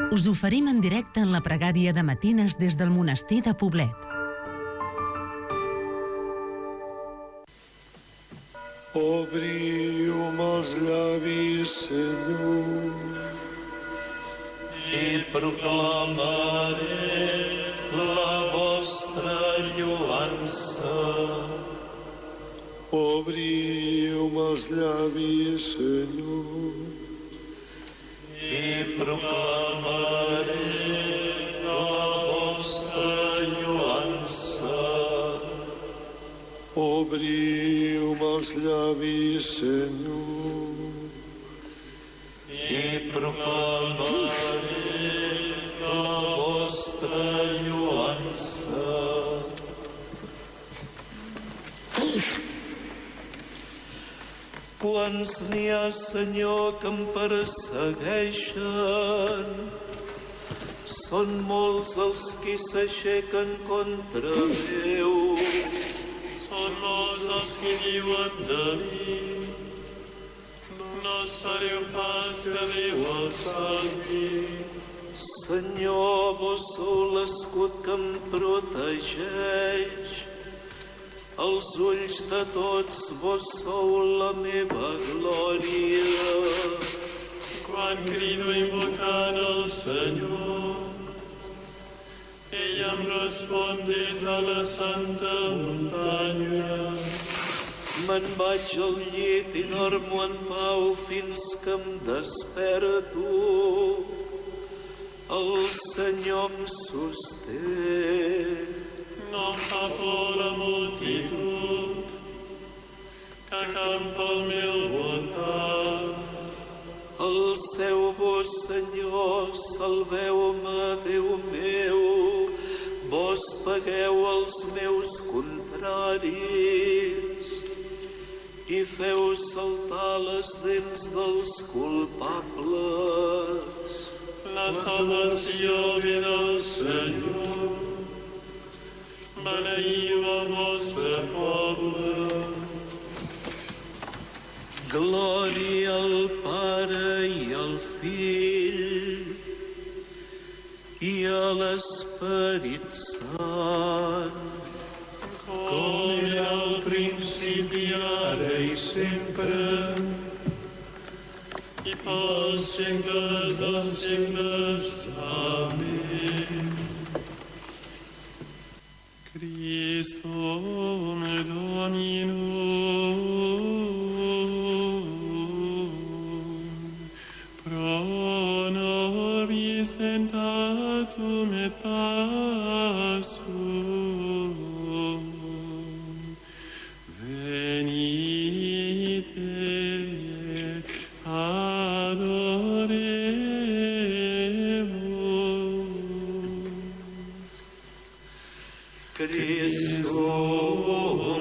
Us oferim en directe en la pregària de matines des del monestir de Poblet. Obriu-me els llavis, Senyor, i proclamaré la vostra lloança. Obriu-me els llavis, Senyor, i proclamaré la vostra lloança. Obriu-me els llavis, Senyor, i proclamaré la vostra lloança. Quants n'hi ha, Senyor, que em persegueixen? Són molts els qui s'aixequen contra meu. Són molts els que diuen de mi, no espereu pas que Déu els salvi. Senyor, vos sou l'escut que em protegeix. Els ulls de tots vos sou la meva glòria. Quan crido invocant el Senyor, ell em respon des a la santa muntanya. Me'n vaig al llit i dormo en pau fins que em desperto. El Senyor em sosté. No em fa por la multitud que acampa al meu voltant. Alceu-vos, Senyor, salveu-me, Déu meu. Vos pagueu els meus contraris i feu saltar les dents dels culpables. La salvació ve del Senyor. Beneïu el vostre poble. Glòria al Pare i al Fill i a l'Esperit Sant, Com era al principi, ara i sempre, i pels segles dels segles. Amén. Christum Dominum, pro nobis tentatum et passum, venite adoremus. Christum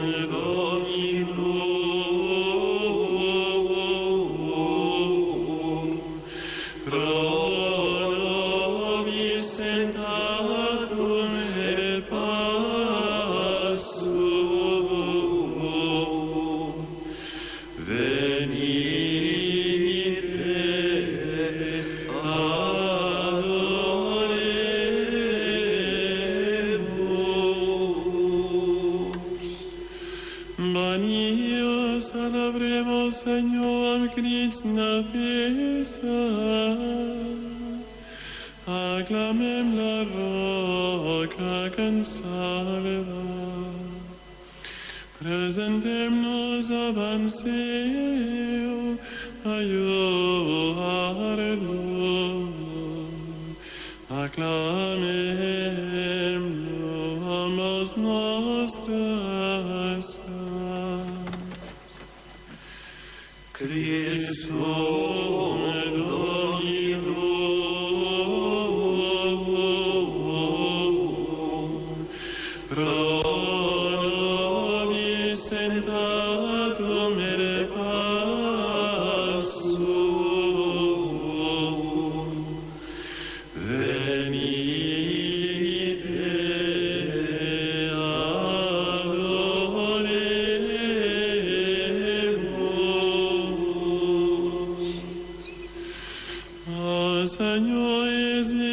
Dominum, pro nobis tentatum et passum, venite adoremus. Venios, celebremos, Senyor, amb crits de festa. Aclamem la roca que ens salva. Presentem-nos abans seu a lloar-lo. Aclamem-lo amb els nostres cants. Christum Dominum, pro nobis tentatum et passum, venite adoremus. O Senyor, és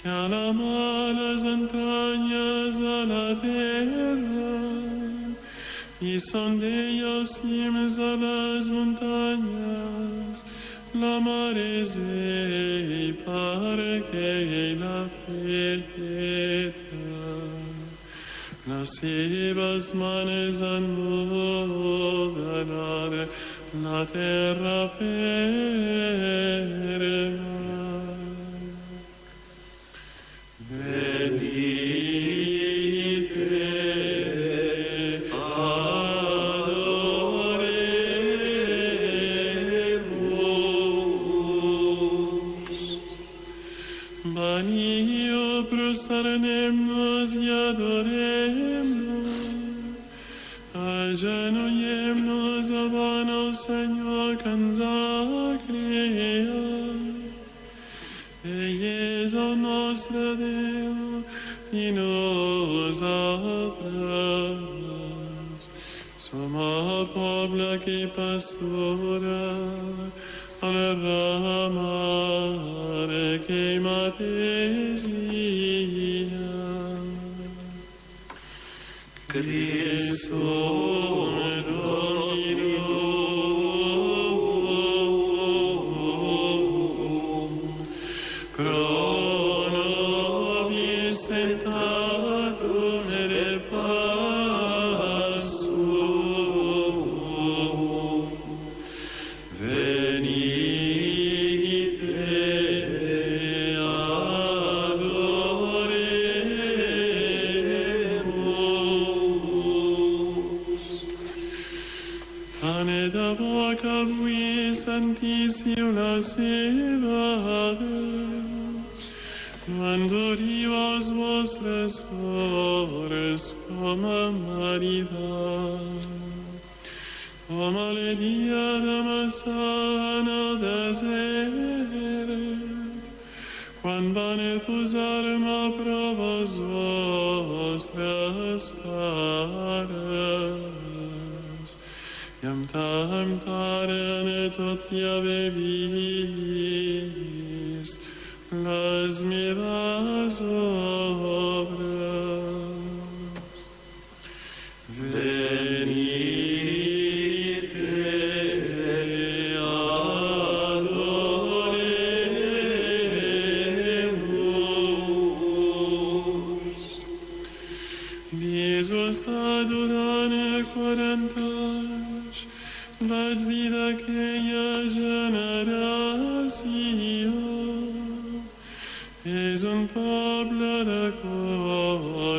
que alama las entrañas a la tierra y son de ellos cimas a las montañas, la mares y parque la feta, las cebas manes han modelar la terra ferma. Prostarnem-nos y adorem-nos, agenolhem-nos avant el Senyor que ens ha creat. Ell és el nostre Déu i nosaltres som el poble que pastora a la ramar que ell mateix guia. Cristo Dominum, pro nobis tentatum et passum, venite adoremus. Pane de boca avui sentíssiu la seva veu, quan duriu els vostres cors com a maridat, com a l'Elia de Massà en el desert, quan van posar-me a prova els vostres pares, i em temptaren tot i haver vist les meves obres. Venite adoremus. Dis-vos durant 40 anys vaig dir d'aquella generació: és un poble de cor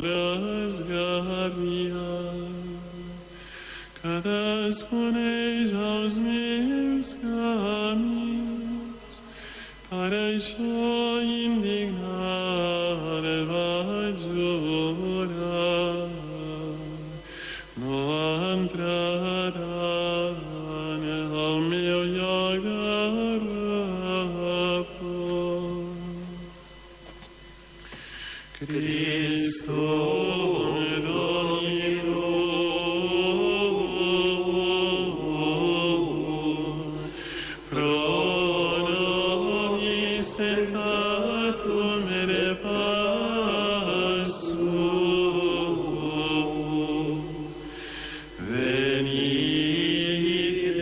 esgarriat, que desconeix els meus camins. Per això indignat vaig jurar, no entraran al meu lloc de repòs. Cristo Dominum, pro nobis tentatum et passum, venite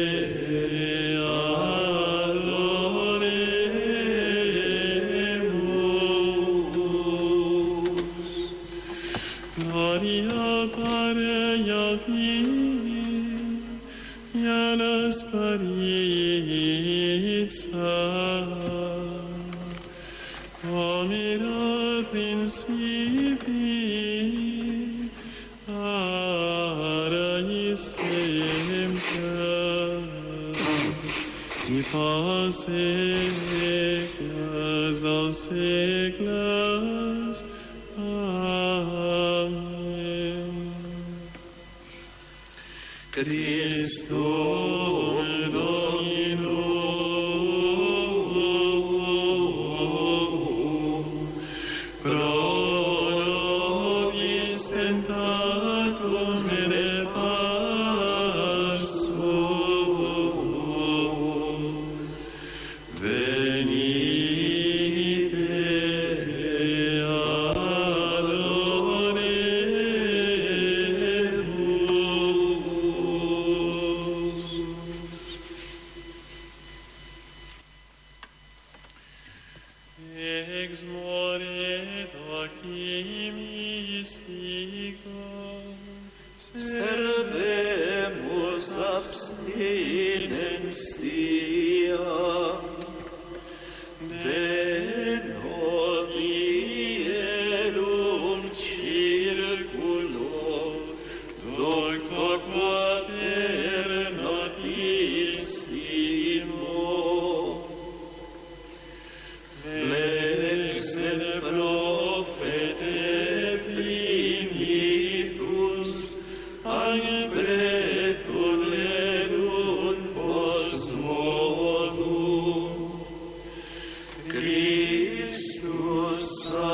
adoremus. Gloria al Padre y al Fill y al Esperit Sant, com era al principi, ara i sempre, i pels segles dels segles. Amen. Cristo Dominum, pro nobis tentatum et passum, venite Ex more doci mystico, servemus abstinentia, de novielum circulo, doctor quater notissimo, lex et profete primitus, Albertum lerunt post modum, Christus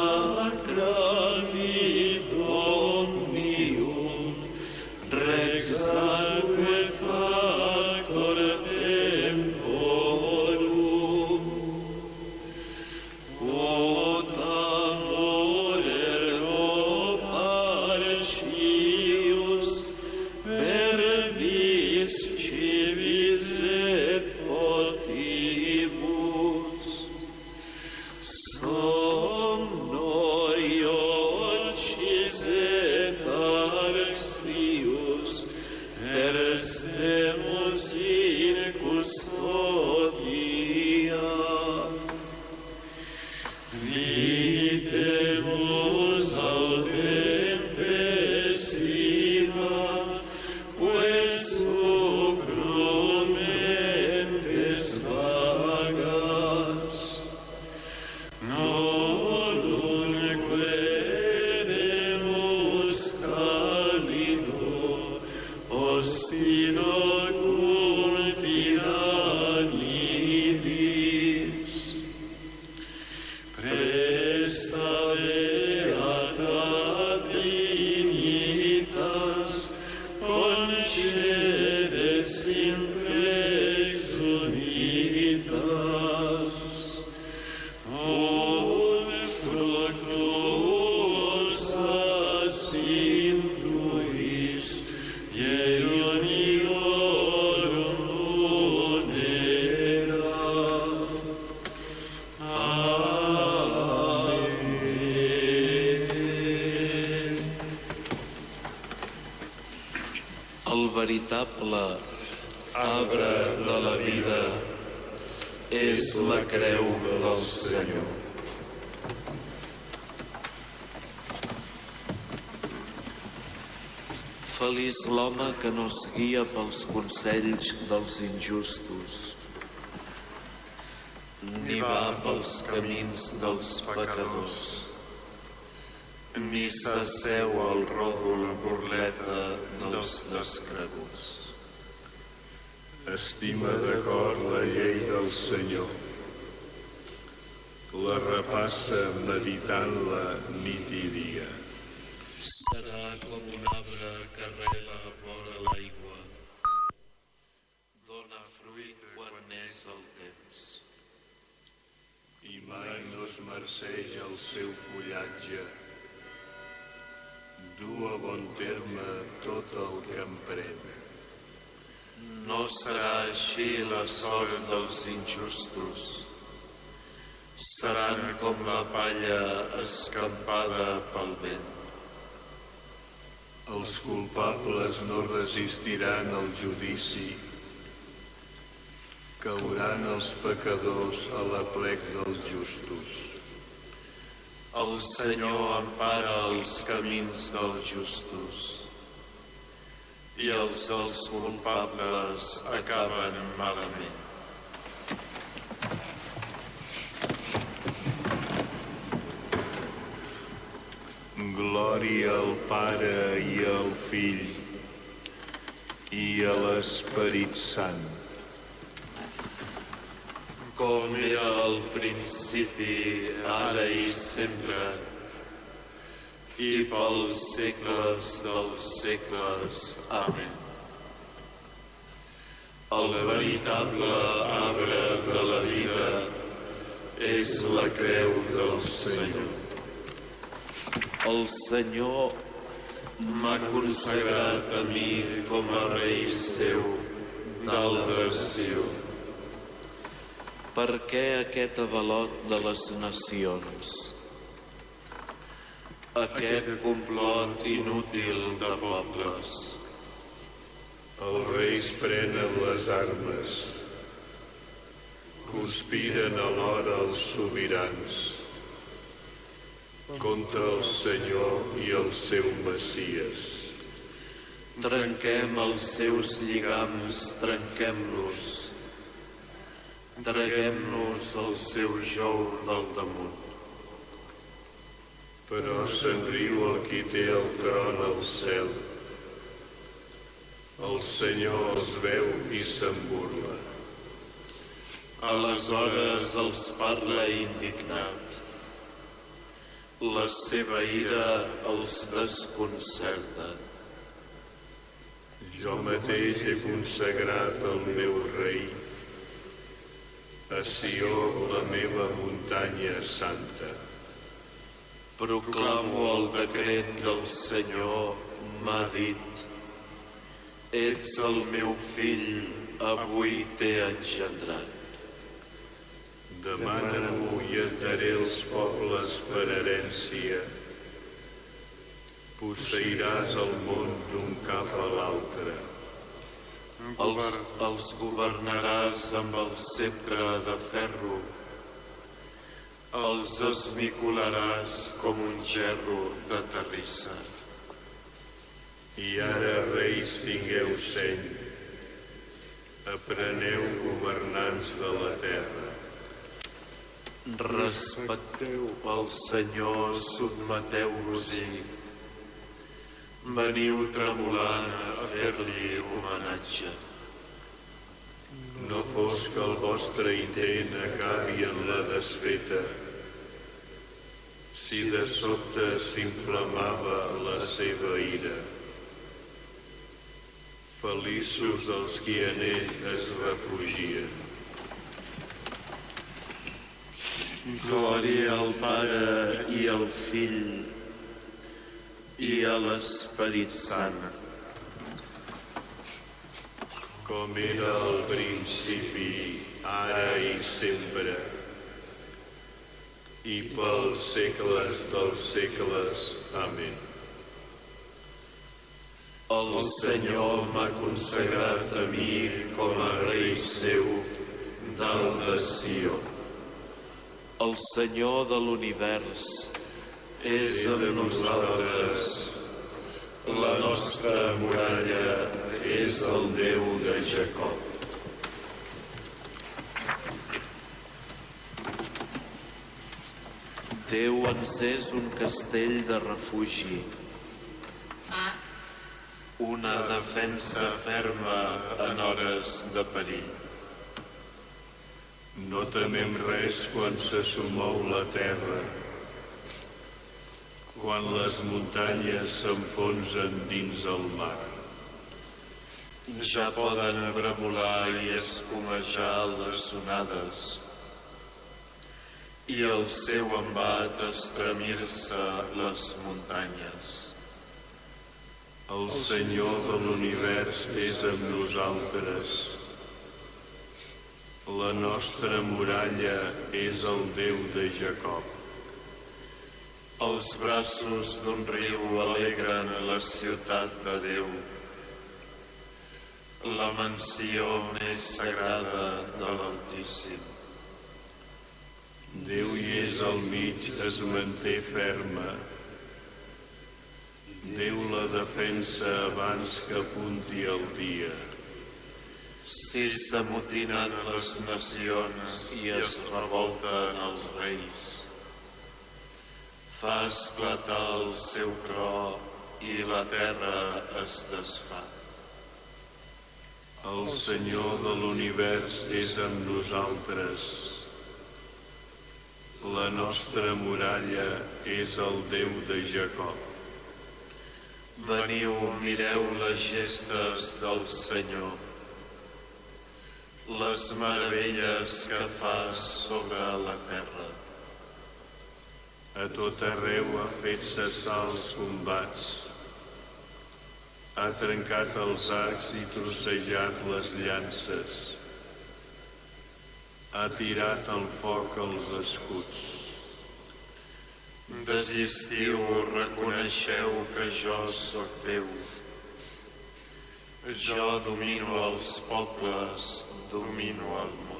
sacramit omnium, Rex atque factor temporum, quod amor ergo parcius, verbis civis et potibus, somno iocis et arxius, estemus in custodia, vitemus autem pessima, quae sucrum mentes vagas, nolunque demus calido, ostino cultinanidis, presta beata Trinitas, concede simplex unitas, ut fructuosas intuis, Ieoniorum munera. Amen. El veritable arbre de la vida és la creu del Senyor. Feliç l'home que no es guia pels consells dels injustos, ni va pels camins dels pecadors, ni s'asseu al ròdol burleta dels descreguts. Estima de cor la llei del Senyor, la repassa meditant-la nit i dia. Serà com un arbre que rela vora l'aigua, dóna fruit quan és el temps, I mai no es marceix el seu fullatge, du a bon terme tot el que emprèn. no serà així la sort dels injustos. Seran com la palla escampada pel vent. Els culpables no resistiran al judici, cauran els pecadors a l'aplec dels justos. El Senyor empara els camins dels justos i els dels culpables acaben malament. Glòria al Pare i al Fill i a l'Esperit Sant, com era al principi, ara i sempre, i pels segles dels segles. Amén. El veritable arbre de la vida és la creu del Senyor. El Senyor m'ha consagrat a mi com a rei seu dalt de Sió. Per què aquest avalot de les nacions? Aquest complot inútil de pobles? Els reis prenen les armes, conspiren alhora els sobirans contra el Senyor i el seu Messies. Trenquem els seus lligams, trenquem-los. Traguem-nos el seu jou del damunt. Però se'n riu el qui té el tron al cel. El Senyor els veu i se'n burla. Aleshores els parla indignat. La seva ira els desconcerta. Jo mateix he consagrat el meu rei, a Sió, la meva muntanya santa. Proclamo el decret del Senyor, m'ha dit: ets el meu fill, avui t'he engendrat. Demana-m'ho i et daré els pobles per herència. Posseiràs el món d'un cap a l'altre. Els governaràs amb el ceptre de ferro. Els esmicolaràs com un gerro de terrissa. I ara, reis, tingueu seny. Apreneu, governants de la terra. Respecteu el Senyor, sotmeteu-vos-hi. Veniu tremolant a fer-li homenatge. No fos que el vostre intent acabi en la desfeta, si de sobte s'inflamava la seva ira. Feliços els qui en ell es refugien. Glòria al Pare i al Fill i a l'Esperit Sant. Com era al principi, ara i sempre, i pels segles dels segles. Amén. El Senyor m'ha consagrat a mi com a rei seu dalt de Sió. El Senyor de l'univers és amb nosaltres. La nostra muralla és el Déu de Jacob. Déu ens és un castell de refugi, una defensa ferma en hores de perill. No temem res quan se somou la terra, quan les muntanyes s'enfonsen dins el mar. Ja poden bramolar i escumejar les onades, i el seu embat estremir-se les muntanyes. El Senyor de l'univers és amb nosaltres. La nostra muralla és el Déu de Jacob. Els braços d'un riu alegren la ciutat de Déu, la mansió més sagrada de l'Altíssim. Déu hi és al mig, es manté ferma. Déu la defensa abans que apunti el dia. Si s'amotinen les nacions i es revolten els reis, fa esclatar el seu tro i la terra es desfà. El Senyor de l'univers és amb nosaltres. La nostra muralla és el Déu de Jacob. Veniu, mireu les gestes del Senyor, les meravelles que fa sobre la terra. A tot arreu ha fet cessar els combats. Ha trencat els arcs i trossejat les llances. ha tirat al foc els escuts. Desistiu, reconeixeu que jo sóc Déu. Jo domino els pobles, domino el món.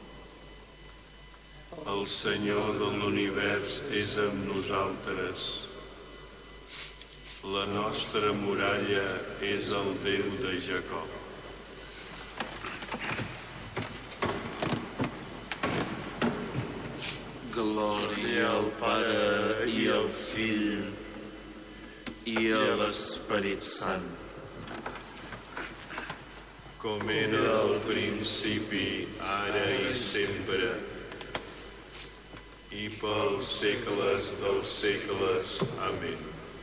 El Senyor de l'univers és amb nosaltres. La nostra muralla és el Déu de Jacob. Glòria al Pare i al Fill i a l'Esperit Sant. Com era al principi, ara i sempre, i pels segles dels segles. Amén.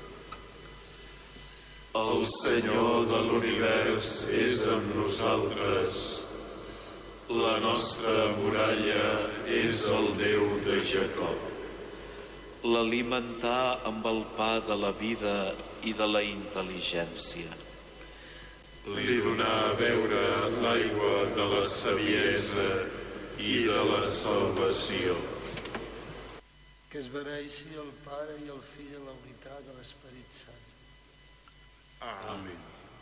El Senyor de l'univers és amb nosaltres. La nostra muralla és el Déu de Jacob. L'alimentà amb el pa de la vida i de la intel·ligència. Li donà a beure l'aigua de la saviesa i de la salvació. Que es beneixi el Pare i el Fill i la unitat de l'Esperit Sant. Amén.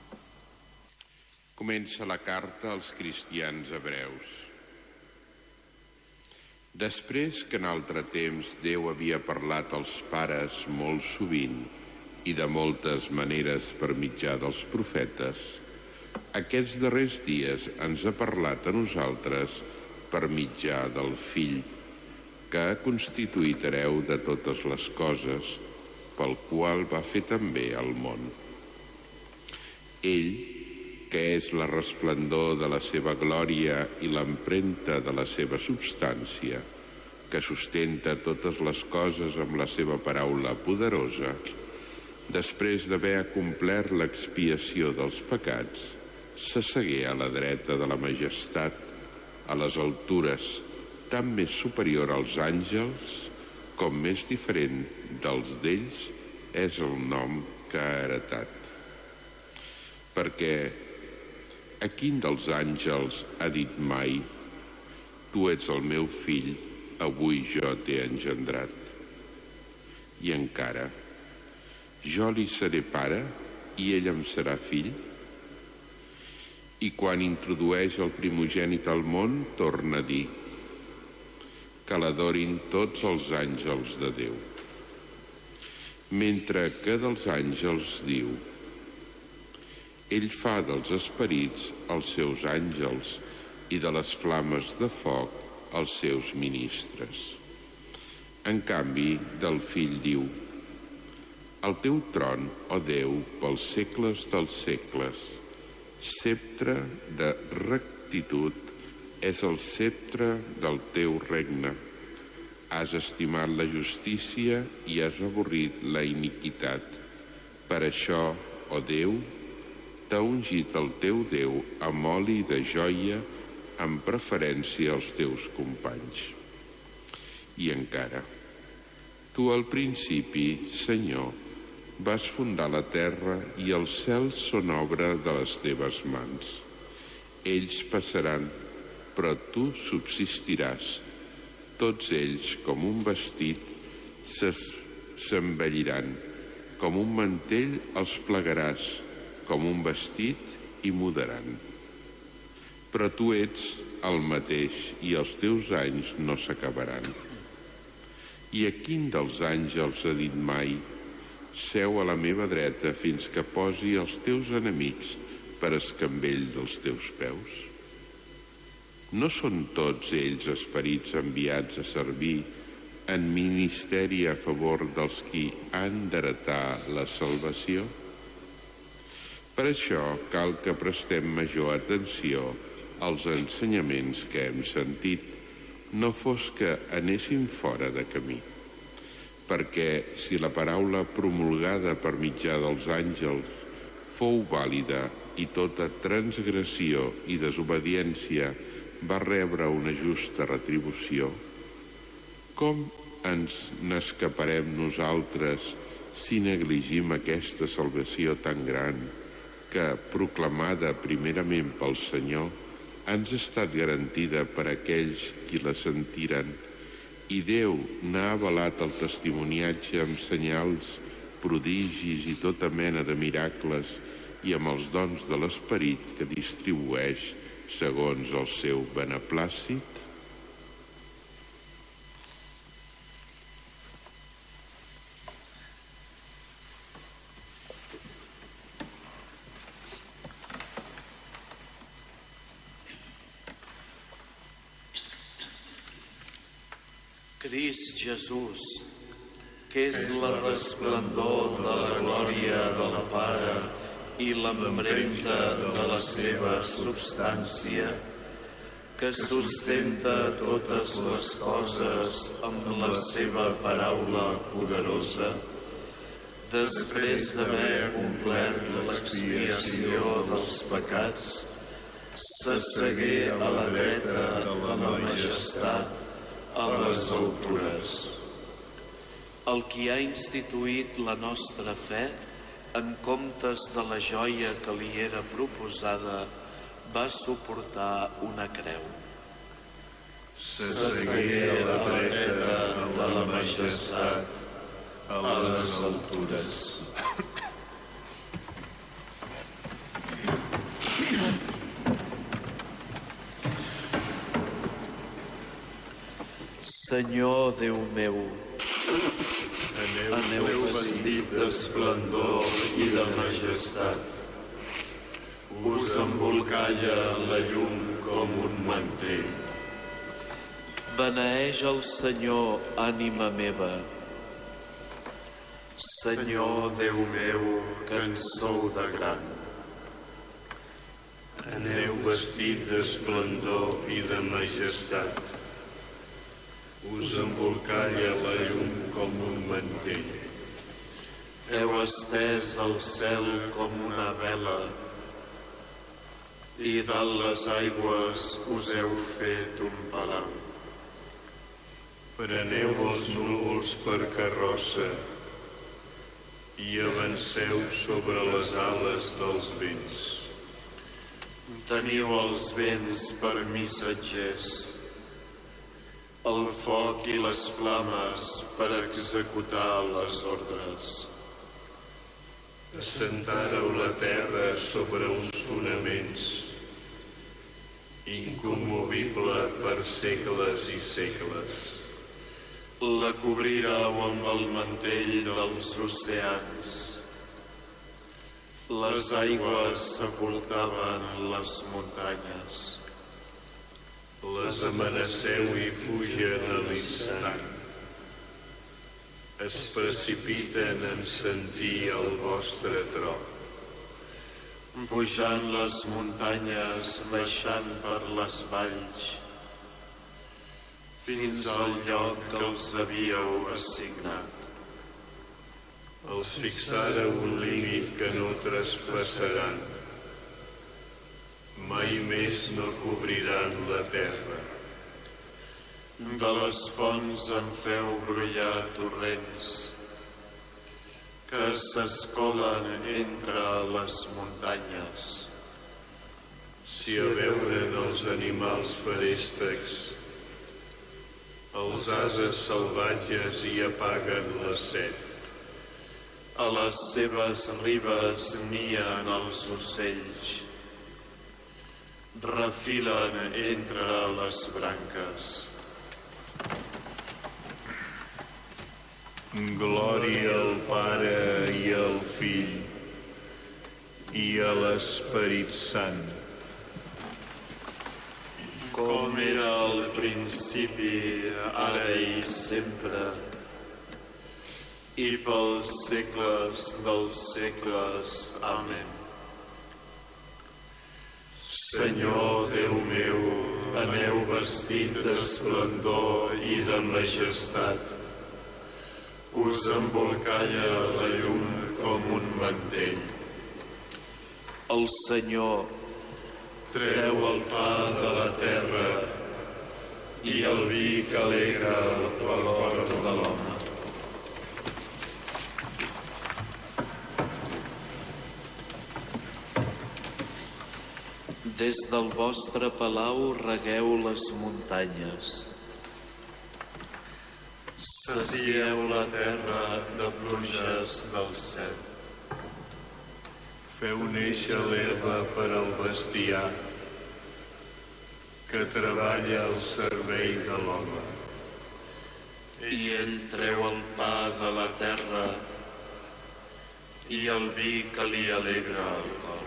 Comença la carta als cristians hebreus. Després que en altre temps Déu havia parlat als pares molt sovint i de moltes maneres per mitjà dels profetes, aquests darrers dies ens ha parlat a nosaltres per mitjà del Fill, que ha constituït hereu de totes les coses, pel qual va fer també el món. Ell, que és la resplendor de la seva glòria i l'empremta de la seva substància, que sustenta totes les coses amb la seva paraula poderosa, després d'haver acomplert l'expiació dels pecats, s'assegué a la dreta de la majestat, a les altures, tant més superior als àngels com més diferent dels d'ells és el nom que ha heretat. Perquè a quin dels àngels ha dit mai: tu ets el meu fill, avui jo t'he engendrat? I encara: jo li seré pare i ell em serà fill? I quan introdueix el primogènit al món, torna a dir: que l'adorin tots els àngels de Déu. Mentre que dels àngels diu: ell fa dels esperits els seus àngels i de les flames de foc els seus ministres. En canvi, del Fill diu: el teu tron, ó Déu, pels segles dels segles, sceptre de rectitud és el sceptre del teu regne. Has estimat la justícia i has avorrit la iniquitat. Per això, ó Déu, t'ha ungit el teu Déu amb oli de joia en preferència als teus companys. I encara: tu al principi, Senyor, vas fundar la terra i els cels són obra de les teves mans. Ells passaran, però tu subsistiràs. Tots ells, com un vestit, s'embelliran. Com un mantell els plegaràs, com un vestit i mudaran. Però tu ets el mateix i els teus anys no s'acabaran. I a quin dels àngels ha dit mai: seu a la meva dreta fins que posi els teus enemics per escambell dels teus peus? No són tots ells esperits enviats a servir en ministeri a favor dels qui han d'heretar la salvació? Per això cal que prestem major atenció als ensenyaments que hem sentit, no fos que anéssim fora de camí. Perquè si la paraula promulgada per mitjà dels àngels fou vàlida i tota transgressió i desobediència va rebre una justa retribució, com ens n'escaparem nosaltres si negligim aquesta salvació tan gran que, proclamada primerament pel Senyor, ens ha estat garantida per aquells qui la sentiren, i Déu n'ha avalat el testimoniatge amb senyals, prodigis i tota mena de miracles i amb els dons de l'Esperit que distribueix segons el seu beneplàcit? Crist Jesús, que és la resplendor de la glòria del Pare i l'empremta de la seva substància, que sustenta totes les coses amb la seva paraula poderosa, després d'haver complert l'expiació dels pecats, s'assegué a la dreta de la majestat a les altures. El qui ha instituït la nostra fe, en comptes de la joia que li era proposada, va suportar una creu. S'assegué a la dreta de la majestat a les altures. Senyor Déu meu, aneu vestit d'esplendor i de majestat. Us embolcalla la llum com un mantell. Beneeix el Senyor, ànima meva. Senyor Déu meu, que en sou de gran. Aneu vestit d'esplendor i de majestat. Us embolcalla la llum com un mantell. Heu estès el cel com una vela i dalt les aigües us heu fet un palau. Preneu els núvols per carrossa i avanceu sobre les ales dels vents. Teniu els vents per missatgers, el foc i les flames per executar les ordres. Assentàreu la terra sobre uns fonaments, incommovible per segles i segles. La cobrireu amb el mantell dels oceans. Les aigües sepultaven les muntanyes. Les amenaceu i fugen a l'instant. Es precipiten en sentir el vostre tro. Pujant les muntanyes, baixant per les valls, fins al lloc que els havíeu assignat. Els fixàreu un límit que no traspassaran. Mai més no cobriran la terra. De les fonts en feu brollar torrents que s'escolen entre les muntanyes. Si a veure'n els animals feréstecs, els ases salvatges hi apaguen la set. A les seves ribes nien els ocells, refilen entre les branques. Glòria al Pare i al Fill i a l'Esperit Sant. Com era al principi, ara i sempre, i pels segles dels segles. Amén. Senyor Déu meu, aneu vestit d'esplendor i de majestat. Us embolcalla la llum com un mantell. El Senyor treu el pa de la terra i el vi que alegra el cor de l'home. Des del vostre palau regueu les muntanyes. Sacieu la terra de pluges del cel. Feu néixer l'herba per al bestiar, que treballa al servei de l'home. I ell treu el pa de la terra i el vi que li alegra el cor.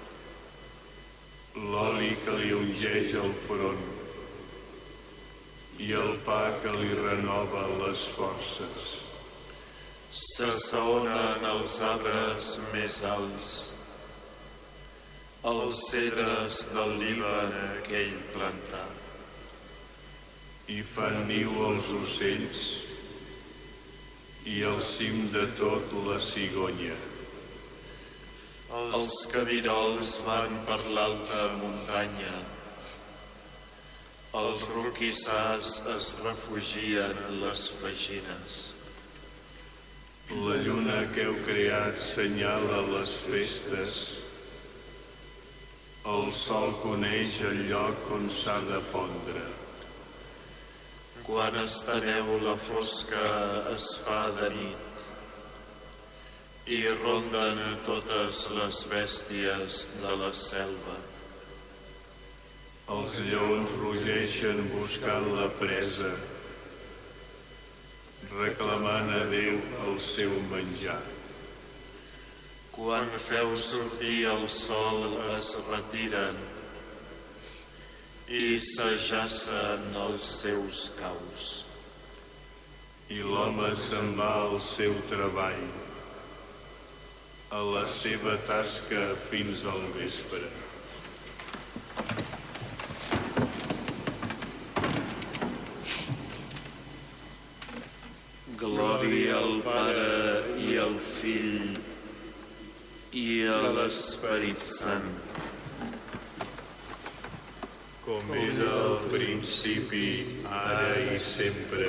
L'oli que li ungeix el front i el pa que li renova les forces. S'assaonen els arbres més alts, els cedres del Líban que ell plantà. I fan niu els ocells i al cim de tot la cigonya. Els cabirols van per l'alta muntanya, els roquissars es refugien les fagines. La lluna que heu creat senyala les festes. El sol coneix el lloc on s'ha de pondre. Quan esteneu la fosca es fa de nit i ronden totes les bèsties de la selva. Els lleons rugeixen buscant la presa, reclamant a Déu el seu menjar. Quan feu sortir el sol es retiren i s'ajacen els seus caus. I l'home se'n va al seu treball, a la seva tasca fins al vespre. Glòria al Pare i al Fill i a l'Esperit Sant. Com era al principi, ara i sempre,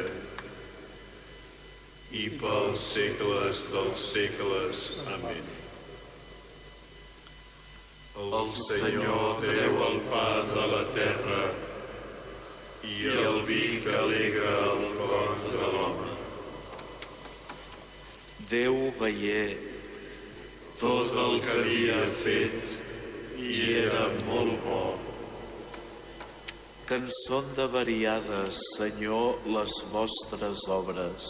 i pels segles dels segles. Amén. El Senyor treu el pa de la terra i el vi que alegra el cor de l'home. Déu veié tot el que havia fet i era molt bo. Que en són de variades, Senyor, les vostres obres,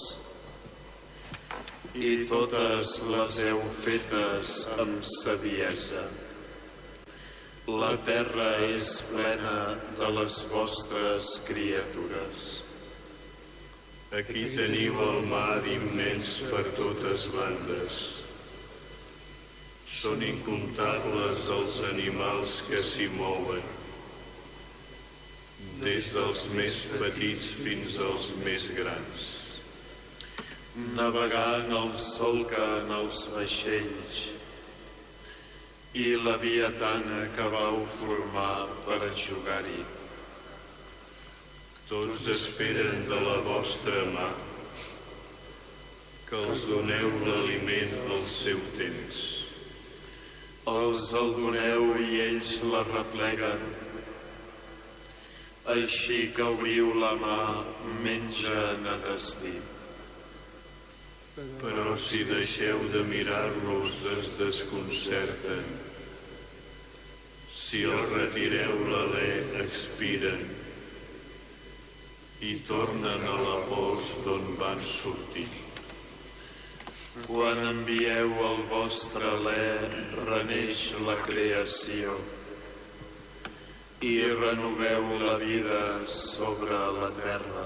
i totes les heu fetes amb saviesa. La terra és plena de les vostres criatures. Aquí teniu el mar immens per totes bandes. Són incomptables els animals que s'hi mouen, des dels més petits fins als més grans. Navegant el solquen els vaixells i la viatana que vau formar per a jugar-hi. Tots esperen de la vostra mà que els doneu l'aliment al seu temps. Els el doneu i ells la repleguen. Així que obriu la mà, mengen a destí. Però si deixeu de mirar-los es desconcerten. Si els retireu l'alè expiren i tornen a la pols d'on van sortir. Quan envieu el vostre alè, reneix la creació i renoveu la vida sobre la terra.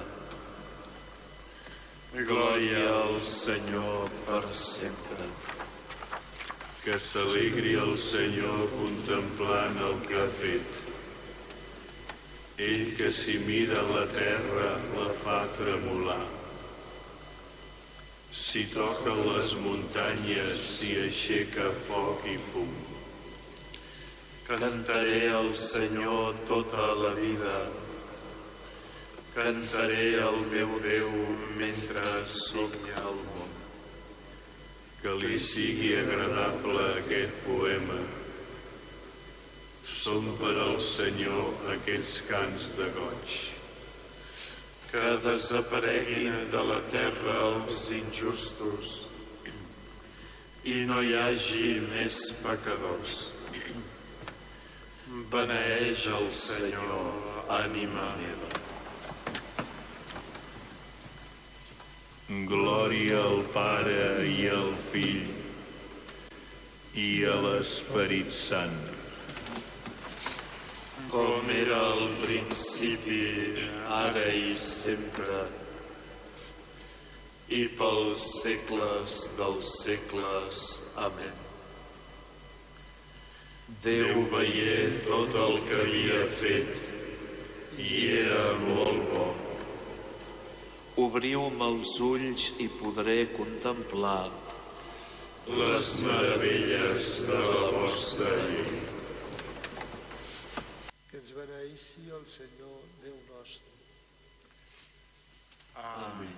Glòria al Senyor per sempre. Que s'alegri el Senyor contemplant el que ha fet. Ell que s'hi mira la terra la fa tremolar. Si toquen les muntanyes s'hi aixeca foc i fum. Cantaré al Senyor tota la vida. Cantaré al meu Déu mentre sóc al món. Que li sigui agradable aquest poema. Són per al Senyor aquests cants de goig. Que desapareguin de la terra els injustos i no hi hagi més pecadors. Beneeix el Senyor, ànima meva. Glòria al Pare i al Fill i a l'Esperit Sant. Com era al principi, ara i sempre, i pels segles dels segles. Amén. Déu veié tot el que havia fet i era molt bo. Obriu-me els ulls i podré contemplar les meravelles de la vostra llei. Que ens beneeixi el Senyor Déu nostre. Amén.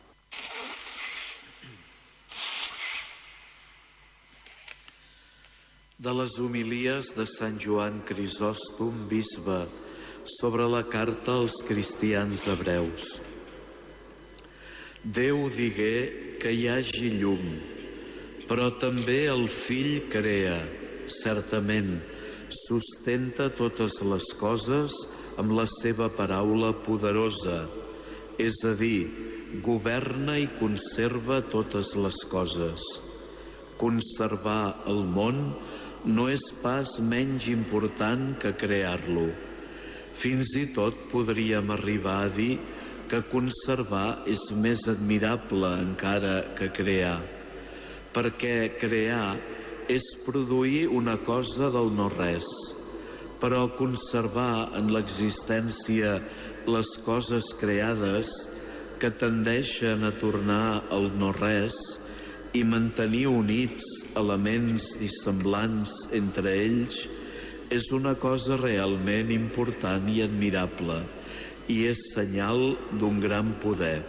De les homilies de Sant Joan Crisòstom, bisbe, sobre la carta als cristians hebreus. Déu digué que hi hagi llum, però també el Fill crea, certament, sustenta totes les coses amb la seva paraula poderosa, és a dir, governa i conserva totes les coses. Conservar el món no és pas menys important que crear-lo. Fins i tot podríem arribar a dir que conservar és més admirable encara que crear, perquè crear és produir una cosa del no-res, però conservar en l'existència les coses creades que tendeixen a tornar al no-res i mantenir units elements dissemblants entre ells és una cosa realment important i admirable i és senyal d'un gran poder.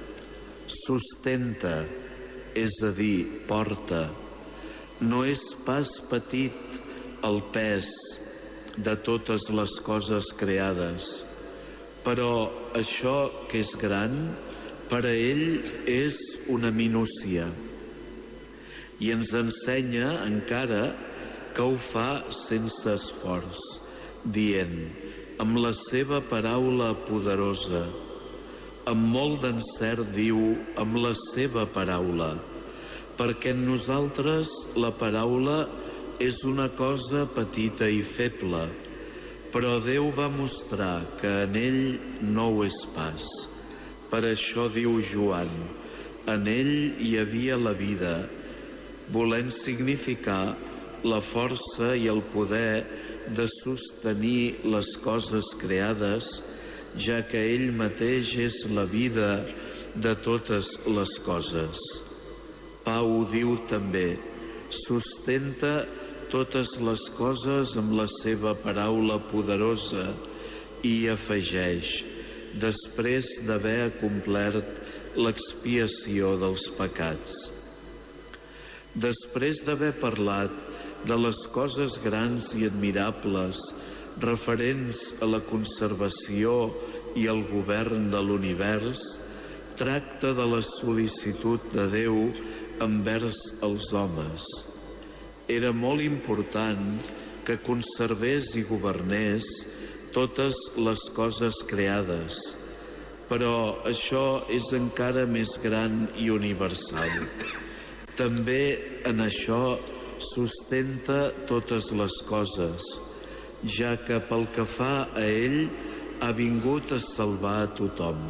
Sustenta, és a dir, porta. No és pas petit el pes de totes les coses creades, però això que és gran, per a ell és una minúcia. I ens ensenya encara que ho fa sense esforç, dient, amb la seva paraula poderosa, amb molt d'encert diu, amb la seva paraula, perquè en nosaltres la paraula és una cosa petita i feble, però Déu va mostrar que en ell no ho és pas. Per això diu Joan, en ell hi havia la vida, volent significar la força i el poder de sostenir les coses creades, ja que ell mateix és la vida de totes les coses. Pau diu també, sustenta totes les coses amb la seva paraula poderosa i afegeix, després d'haver acomplert l'expiació dels pecats. Després d'haver parlat de les coses grans i admirables referents a la conservació i al govern de l'univers, tracta de la sol·licitud de Déu envers els homes. Era molt important que conservés i governés totes les coses creades, però això és encara més gran i universal. També en això sustenta totes les coses, ja que pel que fa a ell ha vingut a salvar a tothom.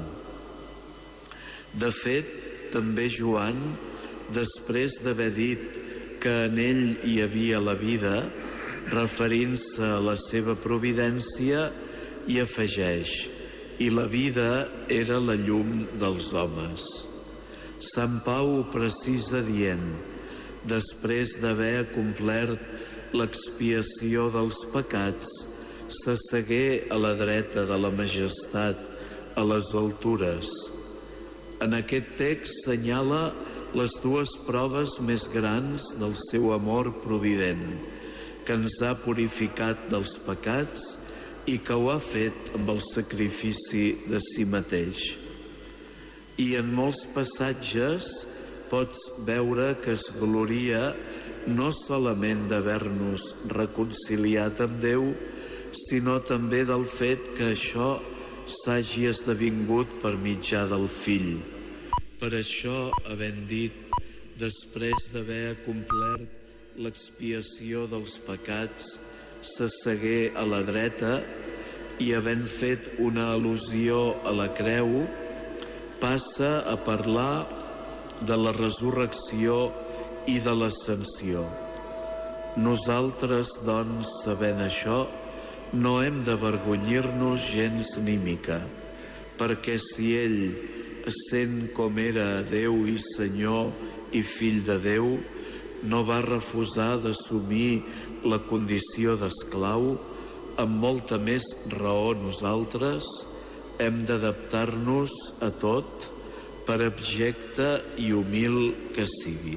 De fet, també Joan, després d'haver dit que en ell hi havia la vida, referint-se a la seva providència, hi afegeix, i la vida era la llum dels homes. Sant Pau ho precisa dient, després d'haver acomplert l'expiació dels pecats, s'assegué a la dreta de la majestat, a les altures. En aquest text senyala les dues proves més grans del seu amor provident, que ens ha purificat dels pecats i que ho ha fet amb el sacrifici de si mateix. I en molts passatges pots veure que es gloria no solament d'haver-nos reconciliat amb Déu, sinó també del fet que això s'hagi esdevingut per mitjà del Fill. Per això, havent dit, després d'haver complert l'expiació dels pecats, s'assegué a la dreta i, havent fet una al·lusió a la creu, passa a parlar de la resurrecció i de l'ascensió. Nosaltres, doncs, sabent això, no hem d'avergonyir-nos gens ni mica, perquè si ell, essent com era Déu i Senyor i Fill de Déu, no va refusar d'assumir la condició d'esclau, amb molta més raó nosaltres hem d'adaptar-nos a tot, per abjecte i humil que sigui.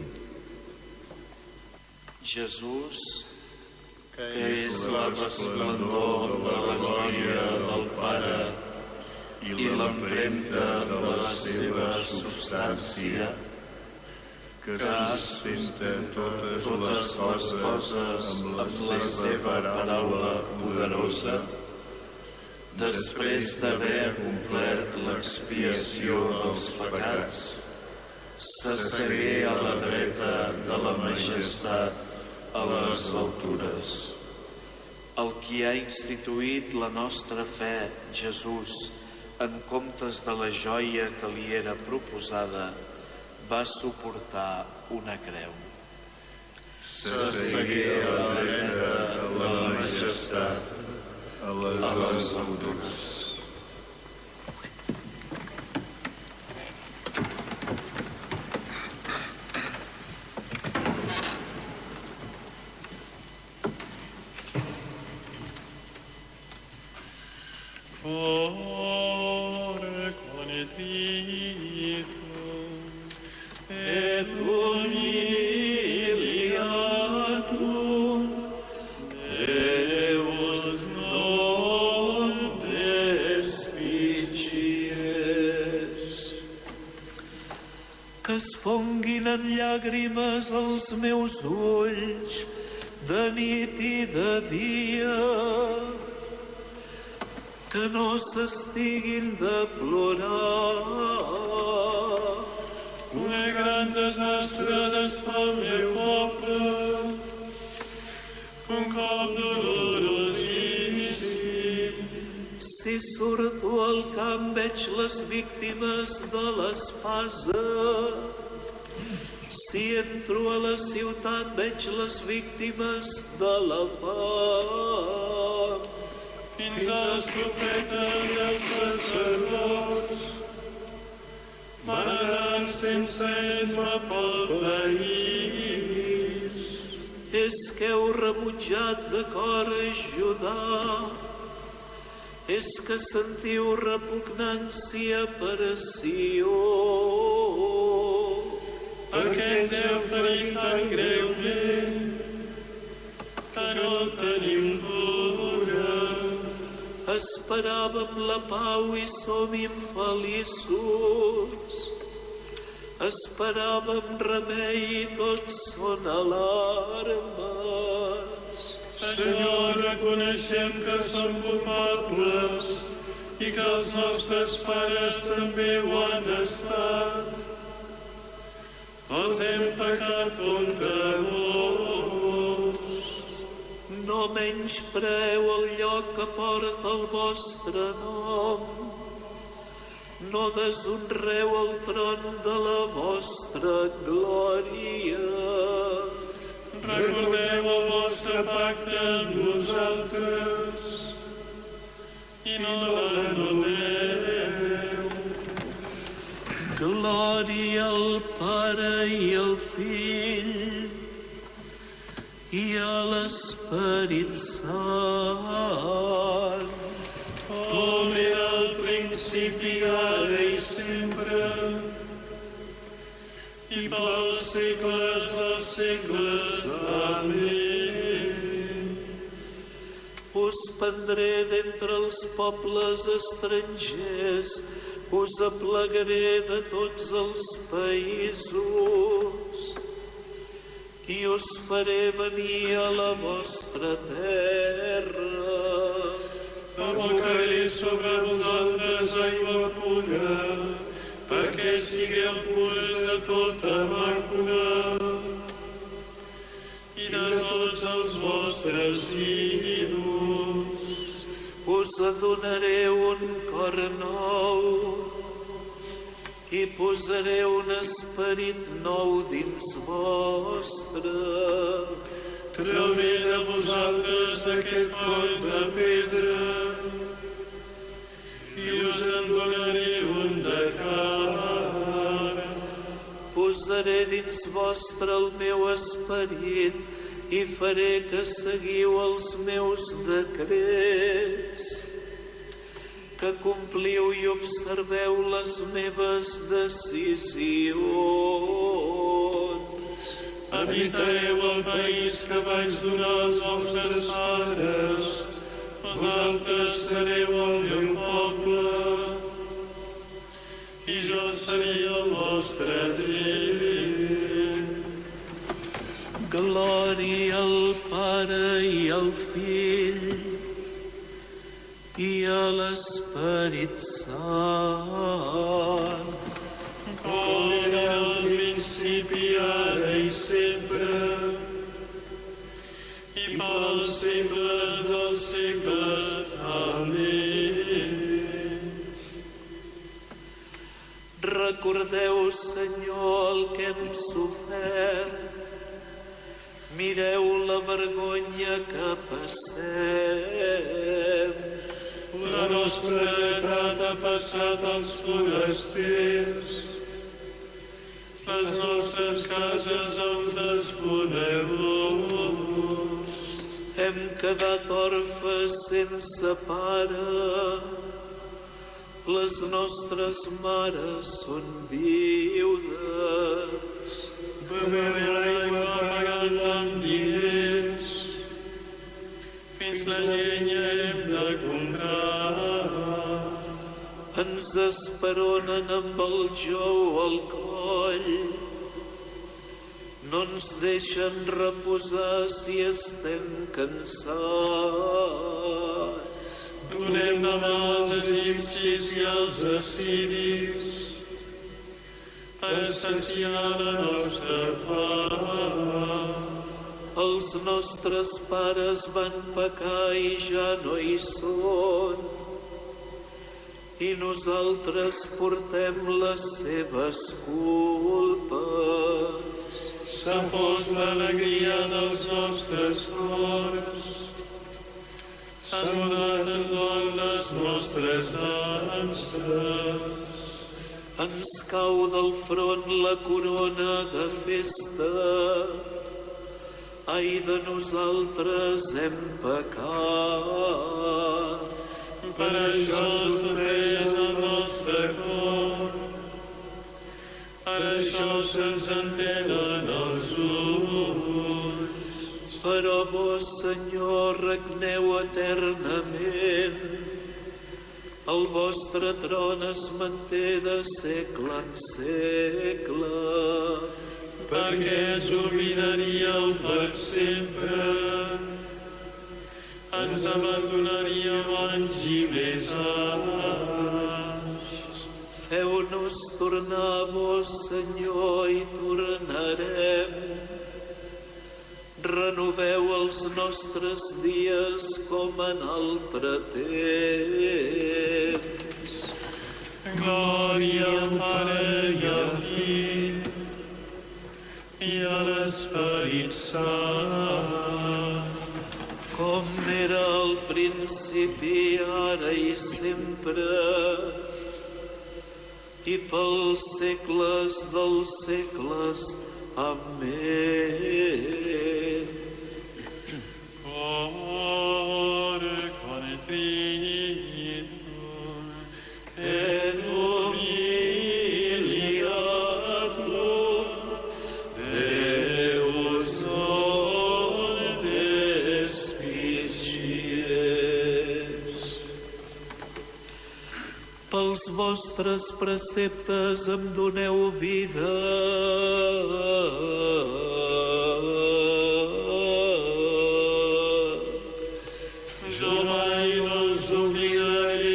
Jesús, que és la resplendor de la glòria del Pare i l'empremta de la seva substància, que sustenta totes les coses amb la seva paraula poderosa, després d'haver complert l'expiació dels pecats, s'assegué a la dreta de la majestat a les altures. El qui ha instituït la nostra fe, Jesús, en comptes de la joia que li era proposada, va suportar una creu. s'assegué a la dreta de la majestat a les altures. Que es fonguin en llàgrimes els meus ulls de nit i de dia, que no s'estiguin de plorar. Un gran desastre desfà el meu poble, un cop dolorosíssim. Si surto al camp veig les víctimes de l'espasa, si entro a la ciutat veig les víctimes de la fam. Fins als profetes i els sacerdots manaran sense esma pel país. És que heu rebutjat de cor ajudar, és que sentiu repugnància per a Sió. Perquè ens heu ferit tan greument, que no tenim cura. Esperàvem la pau i som infeliços. Esperàvem remei i tots són alarmes. Senyor, reconeixem que som culpables i que els nostres pares també ho han estat. Tots hem pecat contra vos. No menyspreu el lloc que porta el vostre nom. No deshonreu el tron de la vostra glòria. Recordeu el vostre pacte amb nosaltres i no l'anul·leu. Glòria al Pare i al Fill i a l'Esperit Sant. Com era al principi, ara i sempre, i pels segles dels segles. Amén. us prendré d'entre els pobles estrangers, us aplegaré de tots els països i us faré venir a la vostra terra. Abocaré sobre vosaltres aigua pura, perquè sigueu purs de tota macula i de tots els vostres ídols. Us adonaré un cor nou i posaré un esperit nou dins vostre. Trauré de vosaltres aquest cor de pedra i us en donaré un de carn. Posaré dins vostre el meu esperit i faré que seguiu els meus decrets, que compliu i observeu les meves decisions. Habitareu el país que vaig donar als vostres pares. Vosaltres sereu el meu poble i jo seré el vostre Déu. Glòria al Pare i al Fill i a l'Esperit Sant, Com era al principi, ara i sempre, i pels segles dels segles. Amén. recordeu, Senyor, el que hem sofert. Mireu la vergonya que passem. La nostra edat ha passat als forasters, les nostres cases als desfonedors. Hem quedat orfes sense pare, les nostres mares són viudes. Beurem aigua pagant amb diners, fins la llenya hem de comprar. Ens esperonen amb el jou al coll, no ens deixen reposar si estem cansats. Donem de mà als egipcis i als assiris per saciar la nostra fam. Els nostres pares van pecar i ja no hi són, i nosaltres portem les seves culpes. S'ha fos l'alegria dels nostres cors, s'han mudat en dol les nostres danses. Ens cau del front la corona de festa, ai de nosaltres hem pecat. Per això sofreix el nostre cor, per això se'ns entenen els ulls. Però vos, Senyor, regneu eternament. El vostre tron es manté de segle en segle. Perquè ens oblidaríeu per sempre, ens abandonaríem anys i més anys. Feu-nos tornar a vos, Senyor, i tornarem. Renoveu els nostres dies com en altre temps. Glòria al Pare i al Fill i a l'Esperit Sant, Com era al principi, ara i sempre, i pels segles dels segles. Amén. Ore contritum Et humiliatum Deus ore despicie. els vostres preceptes em doneu vida. Jo mai no els oblidaré.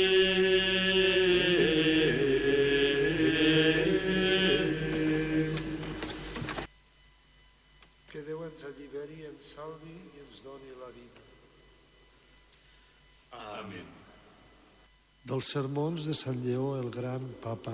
Que Déu ens alliberi, ens salvi i ens doni la vida. Amén. Dels sermons de Sant Lleó el Gran Papa.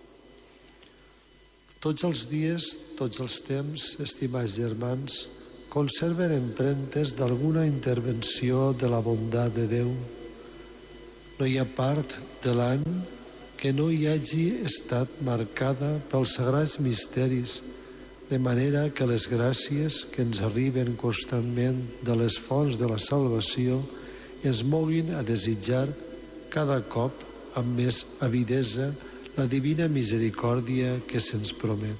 Tots els dies, tots els temps, estimats germans, conserven empremtes d'alguna intervenció de la bondat de Déu. No hi ha part de l'any que no hi hagi estat marcada pels sagrats misteris, de manera que les gràcies que ens arriben constantment de les fonts de la salvació ens moguin a desitjar cada cop amb més avidesa la divina misericòrdia que se'ns promet.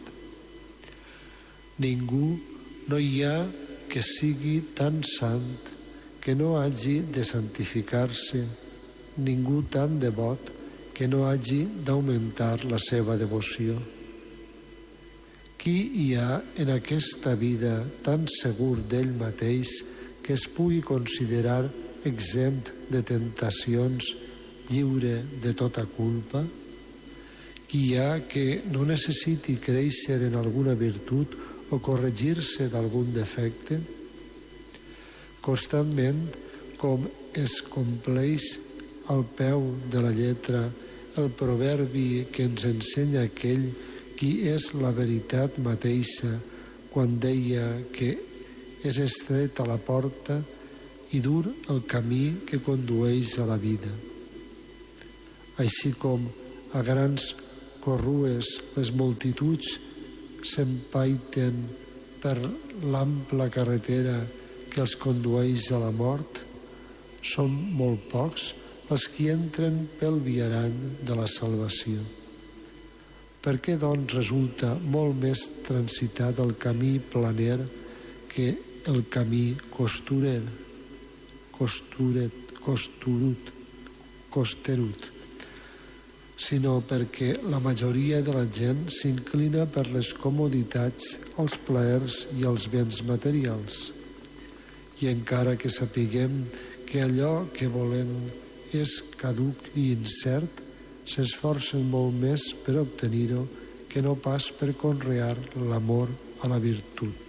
Ningú no hi ha que sigui tan sant que no hagi de santificar-se, ningú tan devot que no hagi d'augmentar la seva devoció. Qui hi ha en aquesta vida tan segur d'ell mateix que es pugui considerar exempt de tentacions, lliure de tota culpa? Qui hi ha que no necessiti créixer en alguna virtut o corregir-se d'algun defecte? Constantment, com es compleix al peu de la lletra el proverbi que ens ensenya aquell qui és la veritat mateixa quan deia que és estreta la porta i dur el camí que condueix a la vida. Així com a grans corrues les multituds s'empaiten per l'ampla carretera que els condueix a la mort, són molt pocs els qui entren pel viarany de la salvació. Per què, doncs, resulta molt més transitat el camí planer que el camí costerut, sinó perquè la majoria de la gent s'inclina per les comoditats, els plaers i els béns materials. I encara que sapiguem que allò que volem és caduc i incert, s'esforcen molt més per obtenir-ho que no pas per conrear l'amor a la virtut.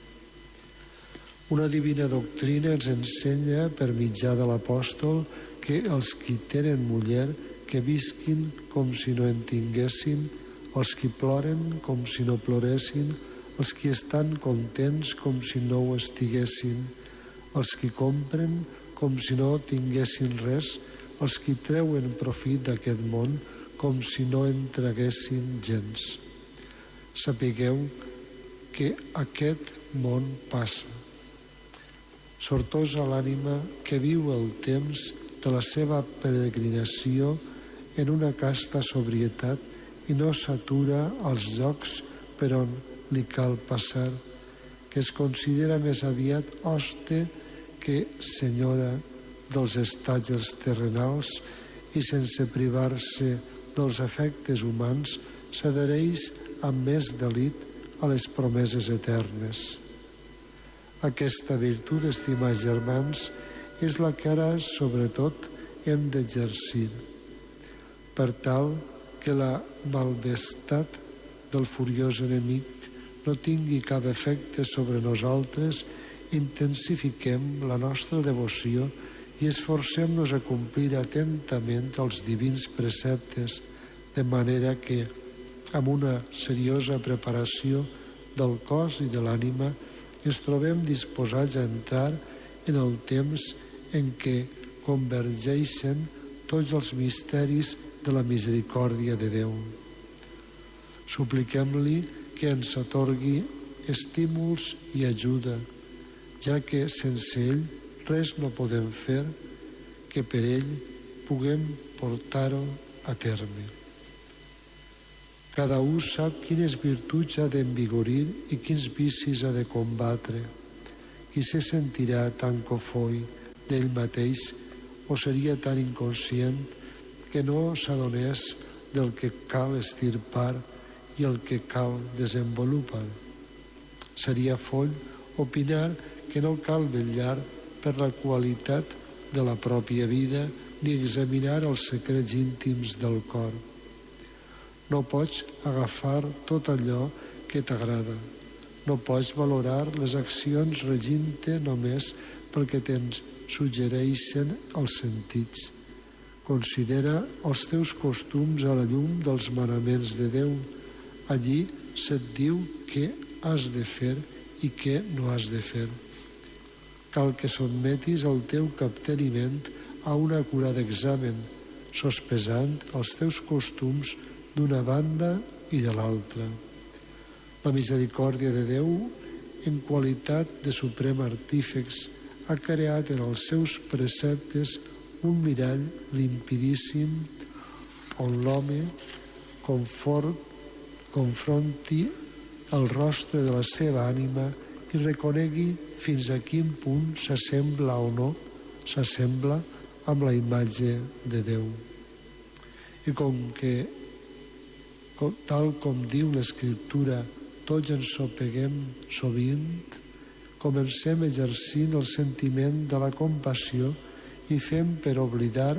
Una divina doctrina ens ensenya per mitjà de l'apòstol que els qui tenen muller que visquin com si no en tinguessin, els qui ploren com si no ploressin, els qui estan contents com si no ho estiguessin, els qui compren com si no tinguessin res, els qui treuen profit d'aquest món com si no en traguessin gens. Sapigueu que aquest món passa. Sortosa l'ànima que viu el temps de la seva peregrinació en una casta sobrietat i no s'atura als llocs per on li cal passar, que es considera més aviat hoste que senyora dels estatges terrenals i sense privar-se dels efectes humans s'adhereix amb més delit a les promeses eternes. Aquesta virtut, estimats germans, és la que ara sobretot hem d'exercir, per tal que la malvestat del furiós enemic no tingui cap efecte sobre nosaltres, intensifiquem la nostra devoció i esforcem-nos a complir atentament els divins preceptes, de manera que, amb una seriosa preparació del cos i de l'ànima, ens trobem disposats a entrar en el temps en què convergeixen tots els misteris de la misericòrdia de Déu. Supliquem-li que ens atorgui estímuls i ajuda, ja que sense ell res no podem fer que per ell puguem portar-ho a terme. Cada un sap quines virtuts ha d'envigorir i quins vicis ha de combatre. Qui se sentirà tan cofoi d'ell mateix o seria tan inconscient que no s'adonés del que cal estirpar i el que cal desenvolupar. Seria foll opinar que no cal vetllar per la qualitat de la pròpia vida ni examinar els secrets íntims del cor. No pots agafar tot allò que t'agrada. No pots valorar les accions regint-te només pel que te'n suggereixen els sentits. Considera els teus costums a la llum dels manaments de Déu. Allí se't diu què has de fer i què no has de fer. Cal que sotmetis el teu capteniment a un acurat examen, sospesant els teus costums d'una banda i de l'altra. La misericòrdia de Déu, en qualitat de suprem artífex, ha creat en els seus preceptes un mirall limpidíssim on l'home confronti el rostre de la seva ànima i reconegui fins a quin punt s'assembla o no s'assembla amb la imatge de Déu. I tal com diu l'Escriptura, tots ens sopeguem sovint, comencem exercint el sentiment de la compassió i fem per oblidar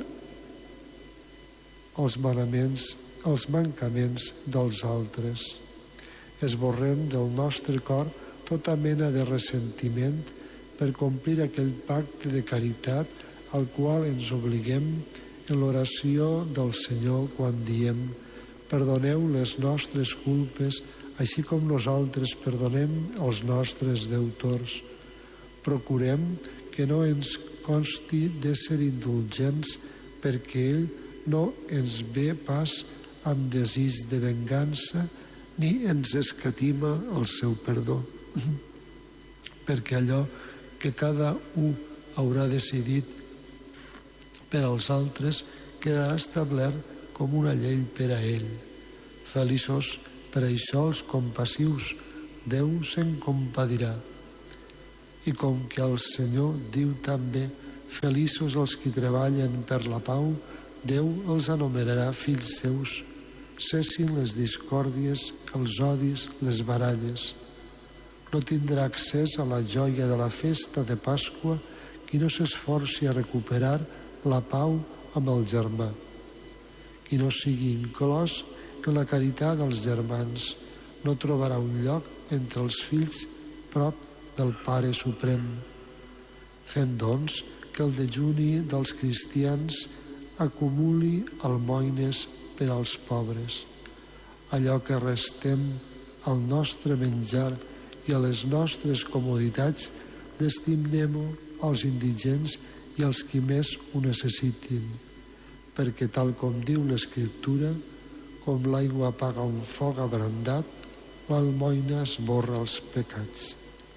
els mancaments dels altres. Esborrem del nostre cor tota mena de ressentiment per complir aquell pacte de caritat al qual ens obliguem en l'oració del Senyor quan diem: perdoneu les nostres culpes, així com nosaltres perdonem els nostres deutors. Procurem que no ens consti d'ésser indulgents perquè ell no ens ve pas amb desig de vengança ni ens escatima el seu perdó. Perquè allò que cada un haurà decidit per als altres quedarà establert com una llei per a ell. Feliços per això els compassius, Déu se'n compadirà. I com que el Senyor diu també: feliços els qui treballen per la pau, Déu els anomenarà fills seus. Cessin les discòrdies, els odis, les baralles. No tindrà accés a la joia de la festa de Pasqua qui no s'esforci a recuperar la pau amb el germà. Qui no sigui inclòs en la caritat dels germans no trobarà un lloc entre els fills prop del Pare Suprem. Fem, doncs, que el dejuni dels cristians acumuli almoines per als pobres. Allò que restem al nostre menjar i a les nostres comoditats destinem-ho als indigents i als qui més ho necessitin, perquè tal com diu l'Escriptura, com l'aigua apaga un foc abrandat, l'almoina esborra els pecats.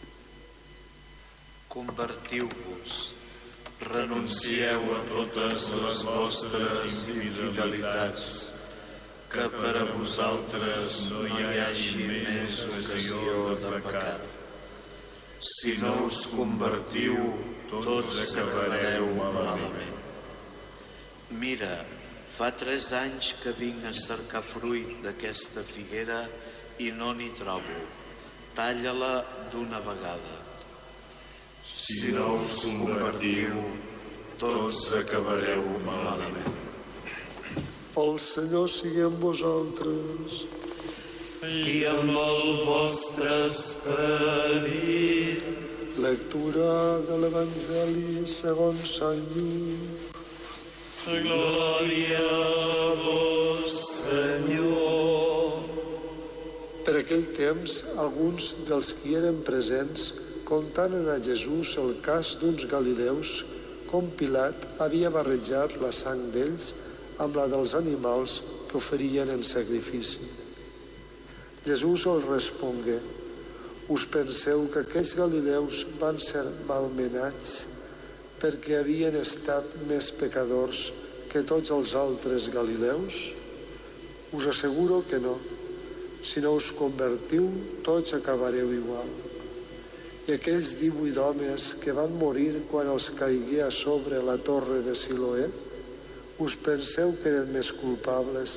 Convertiu-vos, renuncieu a totes les vostres infidelitats, que per a vosaltres no hi hagi més ocasió de pecat. Si no us convertiu, tots acabareu malament. Mira, fa 3 anys que vinc a cercar fruit d'aquesta figuera i no n'hi trobo. Talla-la d'una vegada. Si no us convertiu, tots acabareu malament. El Senyor sigui amb vosaltres. I amb el vostre esperit. Lectura de l'Evangeli segons Sant Lluc. Glòria a vos, Senyor. Per aquell temps, alguns dels qui eren presents contaren a Jesús el cas d'uns galileus com Pilat havia barrejat la sang d'ells amb la dels animals que oferien en sacrifici. Jesús els respongué: us penseu que aquells galileus van ser malmenats perquè havien estat més pecadors que tots els altres galileus? Us asseguro que no. Si no us convertiu, tots acabareu igual. I aquells 18 homes que van morir quan els caigué a sobre la torre de Siloé, us penseu que eren més culpables que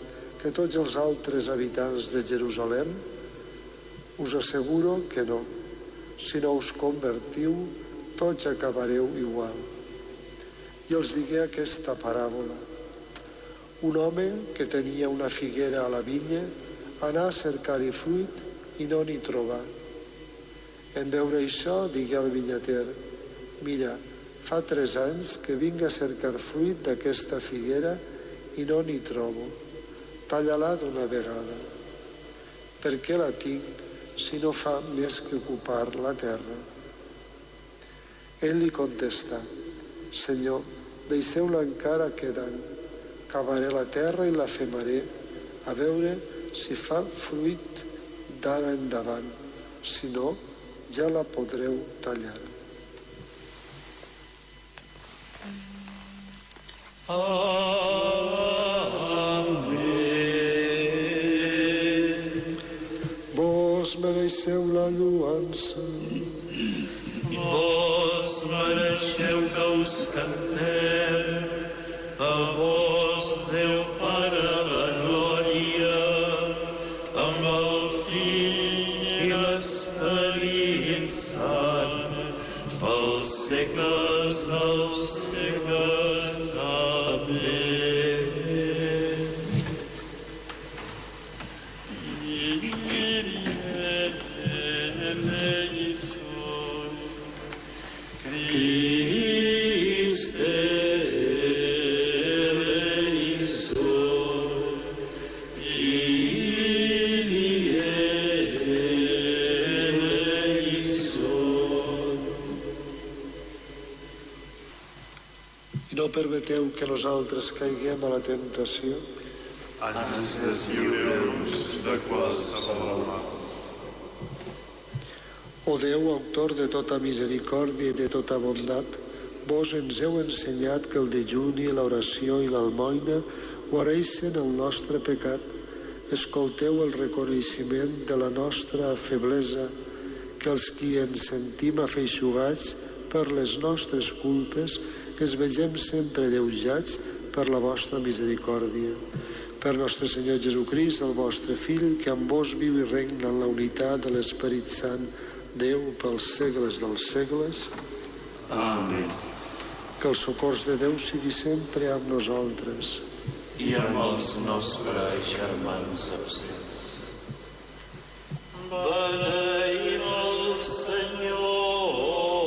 que tots els altres habitants de Jerusalem? Us asseguro que no. Si no us convertiu, tots acabareu igual. I els digué aquesta paràbola. Un home que tenia una figuera a la vinya anà a cercar-hi fruit i no n'hi trobà. En veure això, digué al vinyater: mira, fa 3 anys que vinc a cercar fruit d'aquesta figuera i no n'hi trobo. Talla-la d'una vegada. Per què la tinc si no fa més que ocupar la terra? Ell li contestà: Senyor, deixeu-la encara aquest any. Cavaré la terra i la femaré, a veure si fa fruit d'ara endavant. Si no, ja la podreu tallar. Amén. Vos mereixeu la lloança. Vos mereixeu que us cantem, a vos, Déu Pare, la glòria, amb el Fill i l'Esperit Sant, pels segles dels segles. Amén. Christe eleison, Kyrie eleison. I no permeteu que nosaltres caiguem a la tentació. Ens lliureu-nos de qualsevol mal. O Déu, autor de tota misericòrdia i de tota bondat, vos ens heu ensenyat que el dejuni, l'oració i l'almoina guareixen el nostre pecat. Escolteu el reconeixement de la nostra feblesa, que els qui ens sentim afeixugats per les nostres culpes ens vegem sempre alleujats per la vostra misericòrdia. Per nostre Senyor Jesucrist, el vostre Fill, que amb vos viu i regna en la unitat de l'Esperit Sant, Déu pels segles dels segles. Amén. Que el socors de Déu sigui sempre amb nosaltres. I amb els nostres germans absents. Beneïm el Senyor.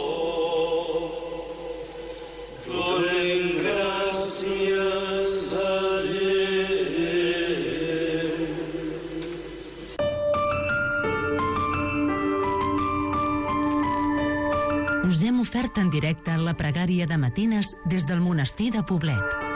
Donem gràcies a Us hem ofert en directe la pregària de matines des del monestir de Poblet.